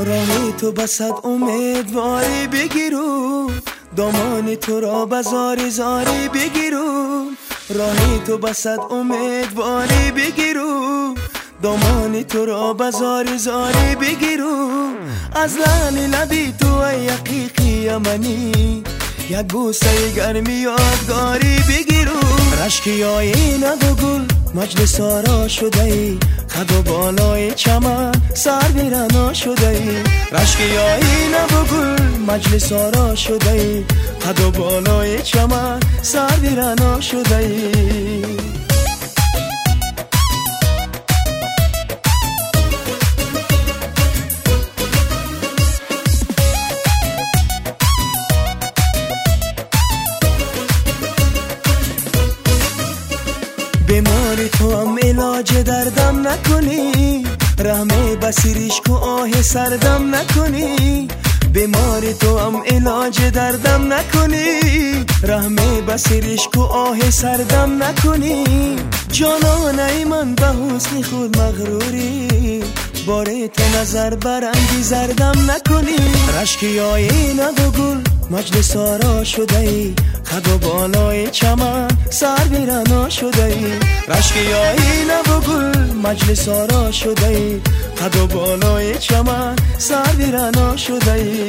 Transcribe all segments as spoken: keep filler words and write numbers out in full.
راهی تو بسد امیدواری بگیرو، دامانی تو را بزاری زاری بگیرو. راهی تو بسد امیدواری بگیرو، دامانی تو را بزاری زاری بگیرو. از لحن لبی تو ای حقیقی منی، یک بوسه گرمی یادگاری بگیرو. رشکی آینه و گل مجلس آرا شده ای، خد و بالای چمن سر بیرنا شده ای. رشکی آینه و گل مجلس آرا شده ای، خد و بالای چمن سر بیرنا شده ای. بیماری تو هم علاج دردم نکنی، رحمه بسیریش کو آه سردم نکنی. بیماری تو هم علاج دردم نکنی، رحمه بسیریش کو آه سردم نکنی. جانانه من به حسن خود مغروری، باره تو نظر برنگی زردم نکنی. رشکی آینه و گل مجلس آرا شده ای، خد و بالای چمن سر بیرنا شده ای. رشکی آینه و گل مجلس آرا شده ای، خد و بالای چمن سر بیرنا شده ای.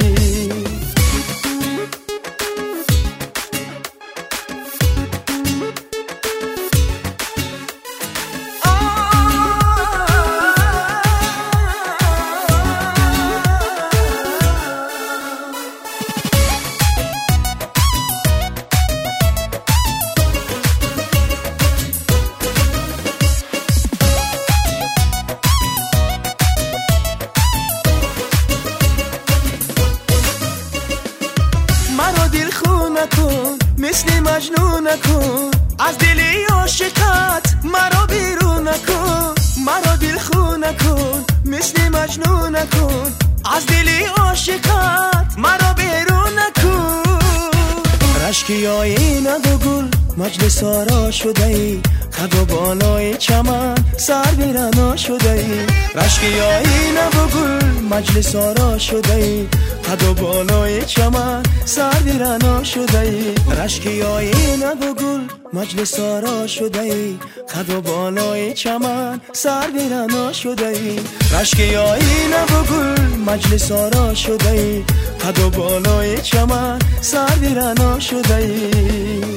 مرا دل خون نکن مثل مجنون نکن، از دلی عاشقت مرا بیرون نکن. مرا دل خون نکن مثل مجنون نکن، از دلی عاشقت مرا بیرون نکن. رشکی آینه و گل مجلس آرا شده ای، خد و بالای چمن سر بیرنا شده ای. رشکی آینه و گل مجلس آرا شده ای، خد و بالای چمن سر بیرنا شده ای. رشکی آینه و گل مجلس آرا شده ای، خد و بالای چمن سر بیرنا شده ای. رشکی آینه و گل مجلس آرا شده ای، خد و بالای چمن سر بیرنا شده ای.